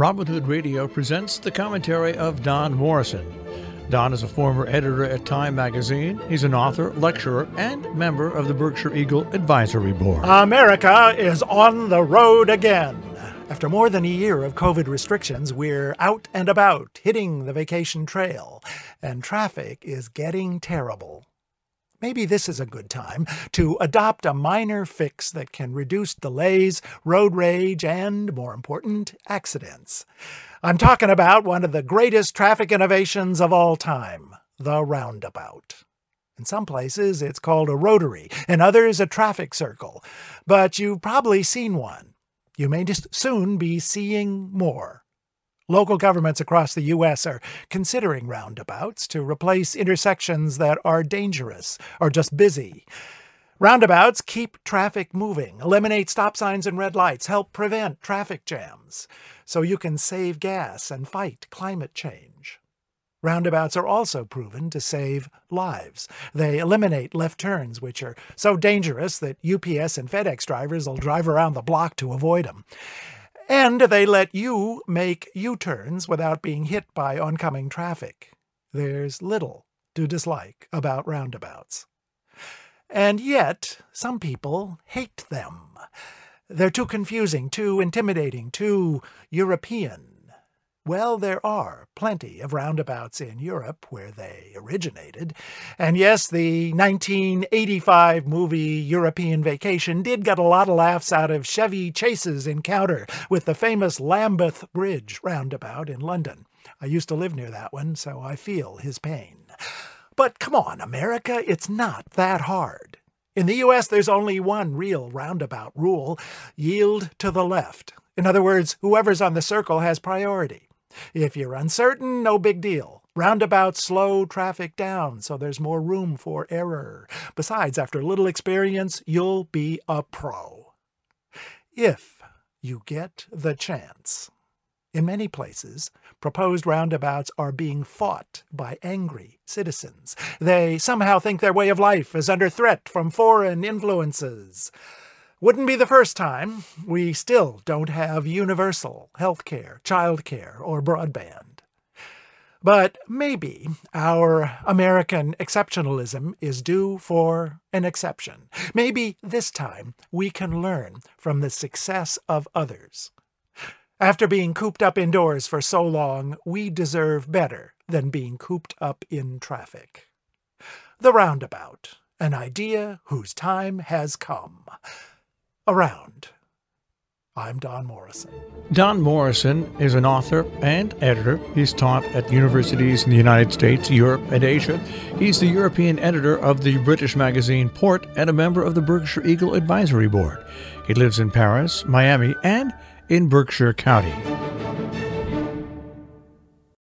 Robin Hood Radio presents the commentary of Don Morrison. Don is a former editor at Time magazine. He's an author, lecturer, and member of the Berkshire Eagle Advisory Board. America is on the road again. After more than a year of COVID restrictions, we're out and about, hitting the vacation trail, and traffic is getting terrible. Maybe this is a good time to adopt a minor fix that can reduce delays, road rage, and, more important, accidents. I'm talking about one of the greatest traffic innovations of all time, the roundabout. In some places, it's called a rotary, in others, a traffic circle. But you've probably seen one. You may just soon be seeing more. Local governments across the U.S. are considering roundabouts to replace intersections that are dangerous or just busy. Roundabouts keep traffic moving, eliminate stop signs and red lights, help prevent traffic jams, so you can save gas and fight climate change. Roundabouts are also proven to save lives. They eliminate left turns, which are so dangerous that UPS and FedEx drivers will drive around the block to avoid them. And they let you make U-turns without being hit by oncoming traffic. There's little to dislike about roundabouts. And yet, some people hate them. They're too confusing, too intimidating, too European. Well, there are plenty of roundabouts in Europe where they originated. And yes, the 1985 movie European Vacation did get a lot of laughs out of Chevy Chase's encounter with the famous Lambeth Bridge roundabout in London. I used to live near that one, so I feel his pain. But come on, America, it's not that hard. In the U.S., there's only one real roundabout rule: yield to the left. In other words, whoever's on the circle has priority. If you're uncertain, no big deal. Roundabouts slow traffic down, so there's more room for error. Besides, after a little experience, you'll be a pro. If you get the chance. In many places, proposed roundabouts are being fought by angry citizens. They somehow think their way of life is under threat from foreign influences. Wouldn't be the first time. We still don't have universal health care, child care, or broadband. But maybe our American exceptionalism is due for an exception. Maybe this time we can learn from the success of others. After being cooped up indoors for so long, we deserve better than being cooped up in traffic. The roundabout, an idea whose time has come. Around. I'm Don Morrison. Don Morrison is an author and editor. He's taught at universities in the United States, Europe, and Asia. He's the European editor of the British magazine Port and a member of the Berkshire Eagle Advisory Board. He lives in Paris, Miami, and in Berkshire County.